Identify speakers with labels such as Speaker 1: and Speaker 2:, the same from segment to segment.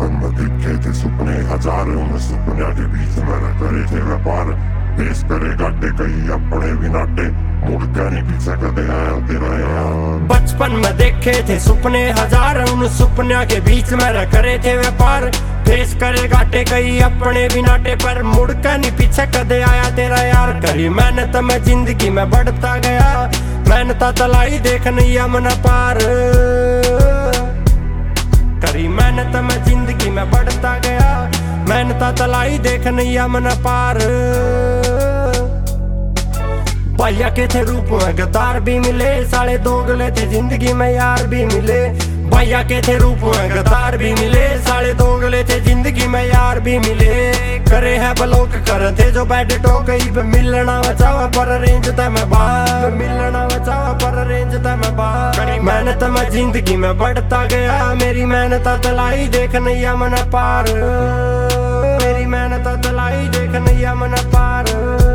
Speaker 1: बचपन में देखे थे सुपने हजार, उन सुपनों के बीच मैंने करे थे व्यापार। पेश करे घाटे कई अपने भी नाटे, मुड़ के नहीं पीछे कदे आया तेरा यार।
Speaker 2: बचपन में देखे थे सुपने हजार, उन सुपनों के बीच मैंने करे थे व्यापार। पेश करे घाटे कई अपने भी नाटे, पर मुड़ के नहीं पीछे कदे आया तेरा यार। करी मेहनत में जिंदगी में बढ़ता गया, मेहनत तलाई देख नैया मन पार। करी मेहनत में जिंदगी में बढ़ता गया, मेहनत तलाई देख नैया मन पार। भैया के थे रूप में गद्दार भी मिले, साले दोगले थे जिंदगी में यार भी मिले। भैया के थे रूप में गद्दार भी मिले, साले दोगले थे जिंदगी में यार भी मिले। करे है ब्लॉक कर थे जो बैड टॉक, मिलना बचावा पर रेंज था मैं बाहर, मिलना बचावा पर रेंज था मैं बाहर। मेहनत में जिंदगी में बढ़ता गया, मेरी मेहनत तलाई देख नैया मन पार। मेरी मेहनत तलाई देख नैया मन पार।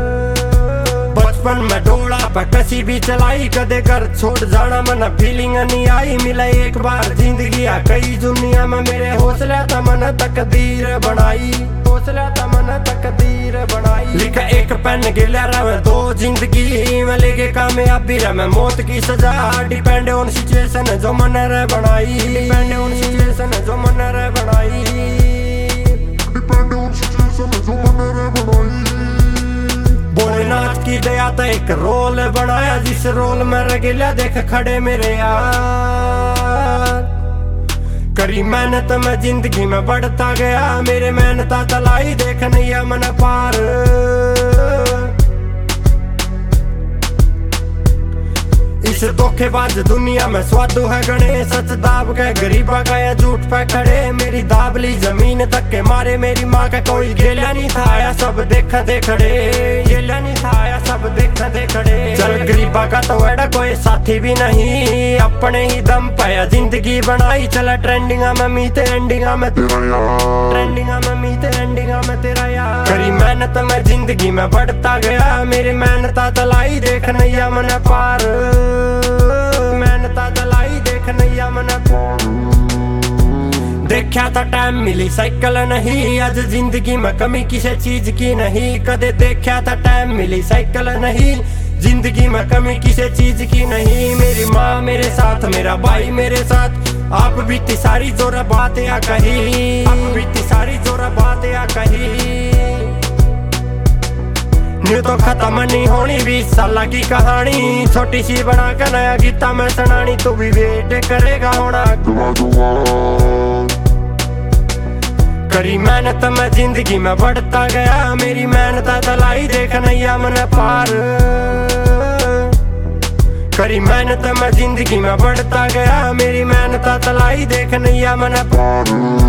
Speaker 2: बचपन में डोला पर कसी भी चलाई, कदे घर छोड़ जाना मन फीलिंग नहीं आई। मिला एक बार जिंदगी आ कई दुनिया में, मेरे हौसला था मन तकदीर बनाई, हौसला था मन तकदीर बनाई। लिखा एक पेन गिला रहा दो जिंदगी में, लेके कामयाबी रहा मैं मौत की सजा। डिपेंड ऑन सिचुएशन जो मन रे बनाई, डिपेंड ऑन सिचुएशन जो मन रे बनाई, डिपेंड ऑन सिचुएशन जो मन रे बनाई। भोलेनाथ की दया तो एक रोल बनाया, जिस रोल में रगेला देख खड़े मेरे यार। करी मेहनत में जिंदगी में बढ़ता गया, मेरे मेहनत तलाई देख नैया मन पार। इस धोखेबाज दुनिया में स्वादु है गणे, सच दाब के गरीबा का या झूठ पे खड़े। मेरी दाबली जमीन तक के मारे, मेरी माँ का कोई गेला नहीं था आया, सब देखा दे खड़े। गेला नहीं था आया, सब देखा दे खड़े। चल गरीबा का तो एड़ा कोई साथी भी नहीं, अपने ही दम पे जिंदगी बनाई। चला ट्रेंडिंगा में मीते एंडिंगा में तेरा यार, ट्रेंडिंगा में मीते एंडिंगा में तेरा यार। करी मेहनत में जिंदगी में बढ़ता गया, मेरी मेहनत तलाई देख नैया मन पार। मेहनत तलाई देख नैया मन पार। देखा था टाइम मिली साइकिल नहीं, आज जिंदगी में कमी किसी चीज की नहीं। कदे देखा था टाइम मिली साइकिल नहीं, जिंदगी में कमी किसी चीज की नहीं। मेरी माँ मेरे साथ, मेरा भाई मेरे साथ, आप बीती सारी जोरा बात या कही, आप बीती सारी जोरा बात या कही। न्यू तो खत्म नहीं होनी 20 साल की कहानी, छोटी सी बना कर नया गीता में सुनानी। तू भी वेट करेगा होना करी मेहनत में जिंदगी में बढ़ता गया, मेरी मेहनत तलाई देख नैया मन पार। करी मेहनत में जिंदगी में बढ़ता गया, मेरी मेहनत तलाई देख नैया मन पार।